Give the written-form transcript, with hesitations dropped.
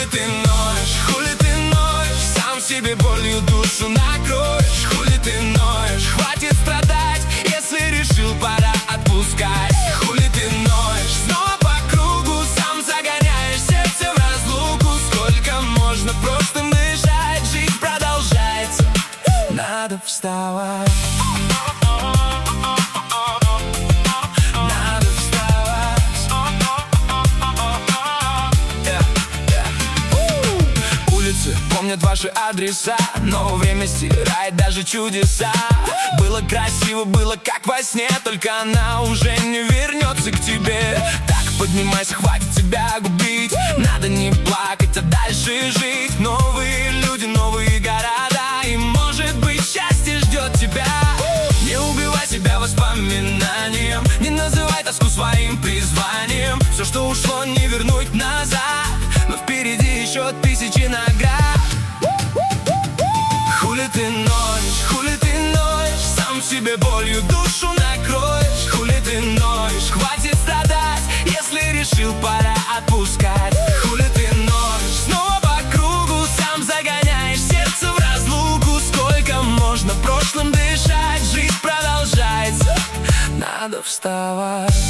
ты ноешь, сам себе болью душу накроешь. Хули ты ноешь, хватит страдать, если решил, пора отпускать. Хули ты ноешь, снова по кругу, сам загоняешь сердце в разлуку. Сколько можно просто дышать, жизнь продолжается, надо вставать. Помнят ваши адреса, но время стирает даже чудеса. Было красиво, было как во сне, только она уже не вернется к тебе. Так поднимайся, хватит себя губить, надо не плакать, а дальше жить. Новые люди, новые города, и может быть счастье ждет тебя. Не убивай себя воспоминанием, не называй тоску своим призванием. Все, что ушло, не вернуть назад, но впереди еще тысячи наград. Хули ты ноешь, сам себе болью душу накроешь. Хули ты ноешь, хватит страдать, если решил, пора отпускать. Хули ты ноешь, снова по кругу, сам загоняешь сердце в разлуку. Сколько можно прошлым дышать, жизнь продолжается, надо вставать.